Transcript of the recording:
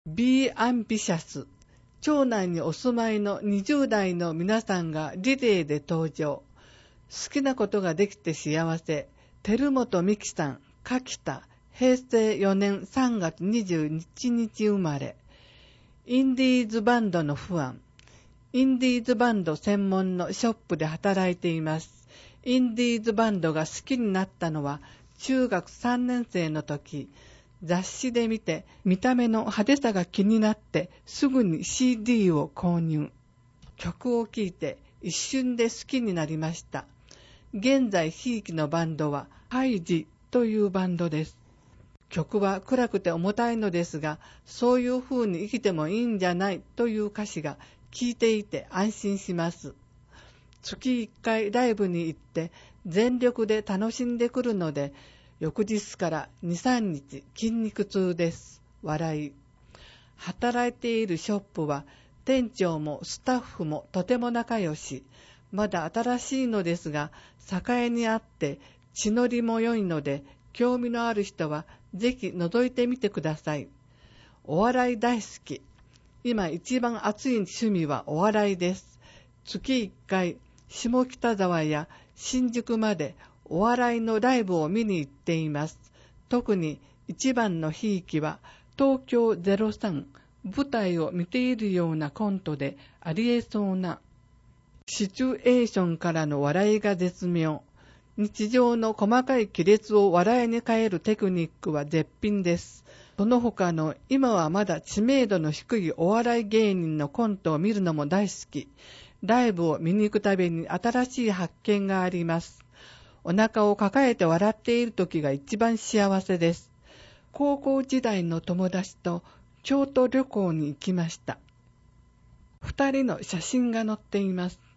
Be Ambitious。町内にお住まいの20代の皆さんがリレーで登場。好きなことができて幸せ。照本美樹さん、柿田、平成4年3月21日生まれ。インディーズバンドのファン。インディーズバンド専門のショップで働いています。インディーズバンドが好きになったのは中学3年生の時、雑誌で見て見た目の派手さが気になってすぐに CD を購入。曲を聴いて一瞬で好きになりました。現在ひいきのバンドはハイジというバンドです。曲は暗くて重たいのですが、そういう風に生きてもいいんじゃないという歌詞が聴いていて安心します。月1回ライブに行って全力で楽しんでくるので、翌日から2、3日筋肉痛です。笑い。働いているショップは店長もスタッフもとても仲良し。まだ新しいのですが、栄にあって地のりも良いので、興味のある人はぜひ覗いてみてください。お笑い大好き。今一番熱い趣味はお笑いです。月1回、下北沢や新宿までお笑いのライブを見に行っています。特に一番のひいきは東京03、舞台を見ているようなコントでありえそうなシチュエーションからの笑いが絶妙。日常の細かい亀裂を笑いに変えるテクニックは絶品です。その他の今はまだ知名度の低いお笑い芸人のコントを見るのも大好き。ライブを見に行くたびに新しい発見があります。お腹を抱えて笑っている時が一番幸せです。高校時代の友達と京都旅行に行きました。2人の写真が載っています。